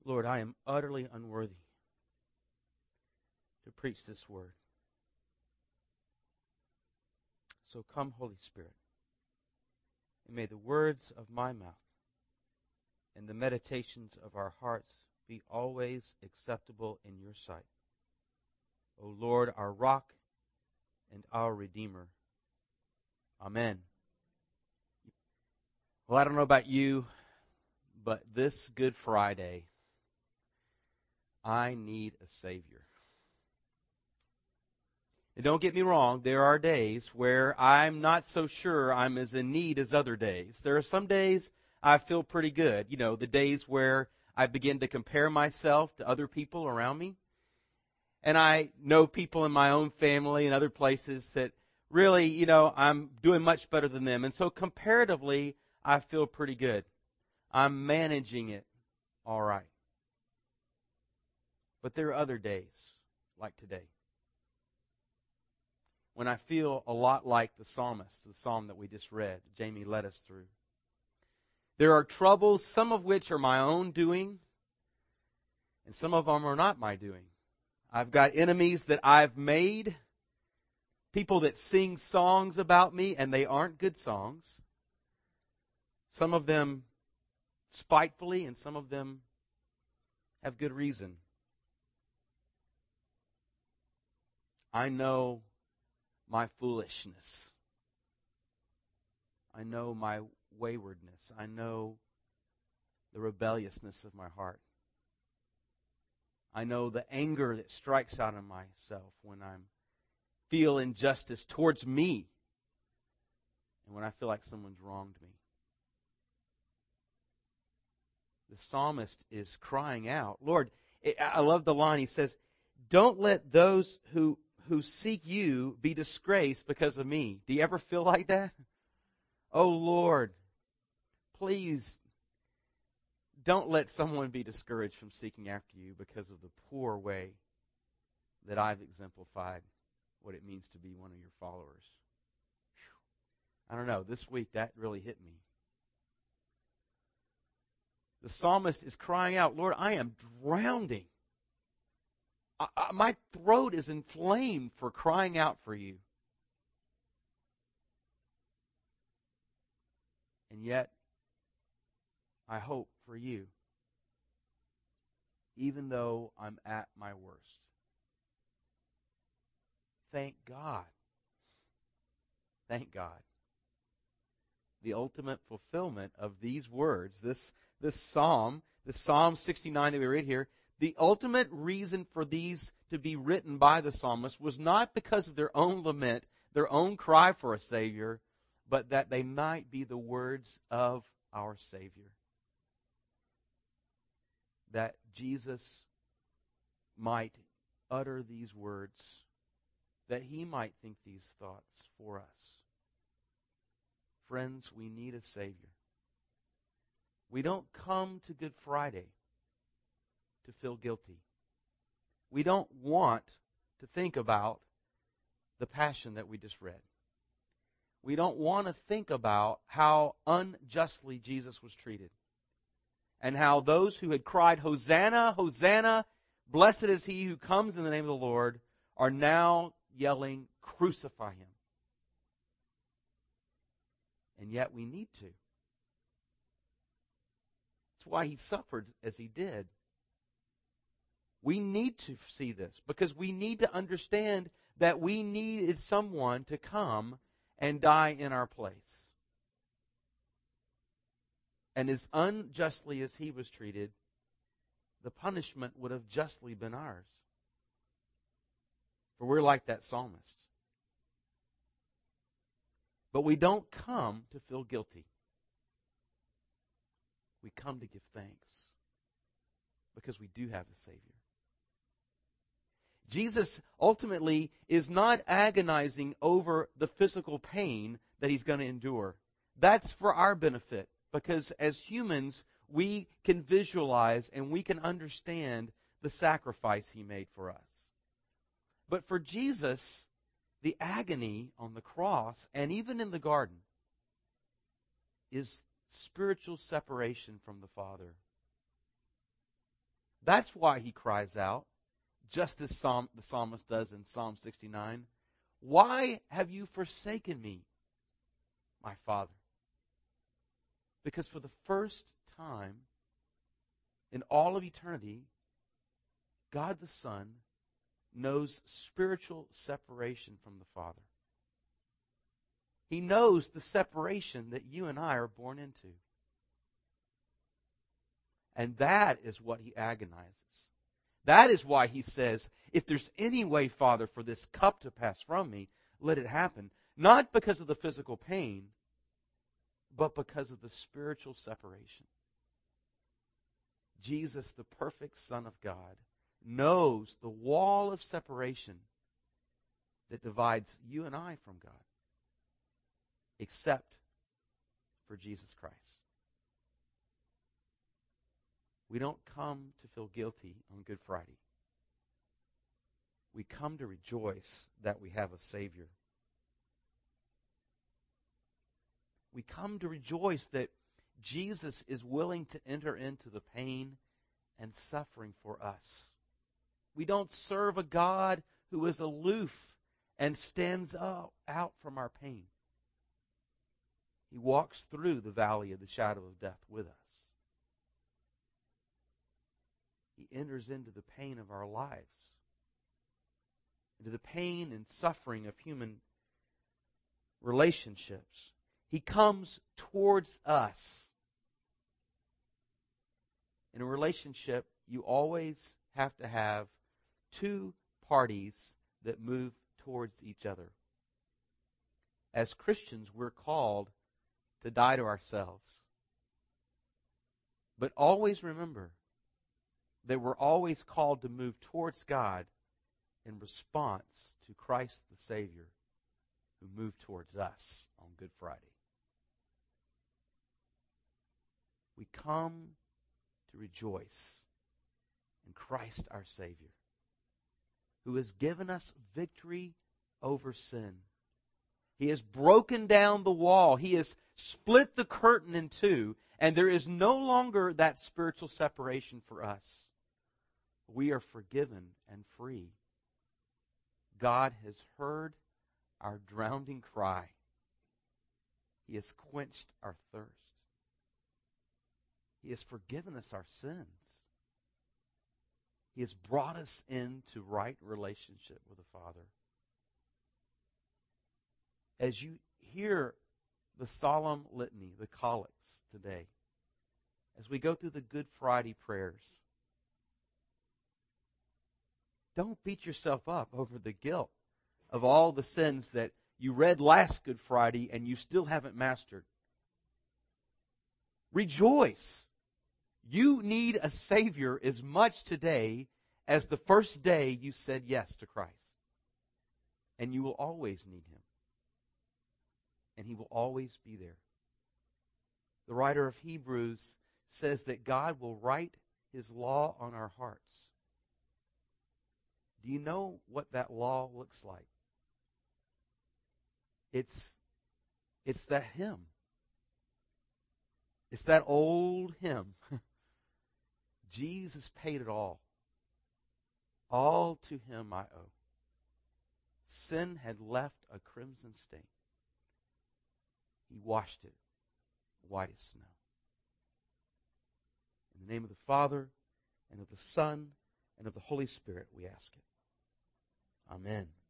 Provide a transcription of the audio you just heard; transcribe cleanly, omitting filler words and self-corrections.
Lord, I am utterly unworthy to preach this word. So come, Holy Spirit, and may the words of my mouth and the meditations of our hearts be always acceptable in your sight. O Lord, our rock and our Redeemer. Amen. Well, I don't know about you, but this Good Friday, I need a Savior. And don't get me wrong, there are days where I'm not so sure I'm as in need as other days. There are some days I feel pretty good. You know, the days where I begin to compare myself to other people around me. And I know people in my own family and other places that really, you know, I'm doing much better than them. And so comparatively, I feel pretty good. I'm managing it all right. But there are other days, like today, when I feel a lot like the psalmist, the psalm that we just read, Jamie led us through. There are troubles, some of which are my own doing, and some of them are not my doing. I've got enemies that I've made, people that sing songs about me, and they aren't good songs. Some of them spitefully, and some of them have good reason. I know my foolishness. I know my waywardness. I know the rebelliousness of my heart. I know the anger that strikes out of myself when I feel injustice towards me and when I feel like someone's wronged me. The psalmist is crying out. Lord, I love the line. He says, don't let those who seek you be disgraced because of me. Do you ever feel like that? Oh, Lord, please don't let someone be discouraged from seeking after you because of the poor way that I've exemplified what it means to be one of your followers. Whew. I don't know, this week that really hit me. The psalmist is crying out, Lord, I am drowning. My throat is inflamed for crying out for you. And yet, I hope for you, even though I'm at my worst. Thank God. Thank God. The ultimate fulfillment of these words, this psalm, the Psalm 69 that we read here, the ultimate reason for these to be written by the psalmist was not because of their own lament, their own cry for a Savior, but that they might be the words of our Savior. That Jesus might utter these words, that He might think these thoughts for us. Friends, we need a Savior. We don't come to Good Friday to feel guilty. We don't want to think about the passion that we just read. We don't want to think about how unjustly Jesus was treated and how those who had cried, Hosanna, Hosanna, blessed is he who comes in the name of the Lord, are now yelling, crucify him. And yet we need to. That's why he suffered as he did. We need to see this because we need to understand that we needed someone to come and die in our place. And as unjustly as he was treated, the punishment would have justly been ours. For we're like that psalmist. But we don't come to feel guilty. We come to give thanks because we do have a Savior. Jesus ultimately is not agonizing over the physical pain that he's going to endure. That's for our benefit because as humans, we can visualize and we can understand the sacrifice he made for us. But for Jesus, the agony on the cross and even in the garden is spiritual separation from the Father. That's why he cries out, just as the psalmist does in Psalm 69, "Why have you forsaken me, my Father?" Because for the first time in all of eternity, God the Son knows spiritual separation from the Father. He knows the separation that you and I are born into. And that is what he agonizes. That is why he says, if there's any way, Father, for this cup to pass from me, let it happen. Not because of the physical pain, but because of the spiritual separation. Jesus, the perfect Son of God, knows the wall of separation that divides you and I from God, except for Jesus Christ. We don't come to feel guilty on Good Friday. We come to rejoice that we have a Savior. We come to rejoice that Jesus is willing to enter into the pain and suffering for us. We don't serve a God who is aloof and stands out from our pain. He walks through the valley of the shadow of death with us. He enters into the pain of our lives, into the pain and suffering of human relationships. He comes towards us. In a relationship, you always have to have two parties that move towards each other. As Christians, we're called to die to ourselves. But always remember that we're always called to move towards God in response to Christ the Savior, who moved towards us on Good Friday. We come to rejoice in Christ our Savior, who has given us victory over sin. He has broken down the wall. He has split the curtain in two, and there is no longer that spiritual separation for us. We are forgiven and free. God has heard our drowning cry. He has quenched our thirst. He has forgiven us our sins. He has brought us into right relationship with the Father. As you hear the solemn litany, the collects today, as we go through the Good Friday prayers, don't beat yourself up over the guilt of all the sins that you read last Good Friday and you still haven't mastered. Rejoice. You need a Savior as much today as the first day you said yes to Christ. And you will always need Him. And He will always be there. The writer of Hebrews says that God will write His law on our hearts. Do you know what that law looks like? It's that hymn. It's that old hymn. Jesus paid it all. All to Him I owe. Sin had left a crimson stain. He washed it white as snow. In the name of the Father, and of the Son, and of the Holy Spirit, we ask it. Amen.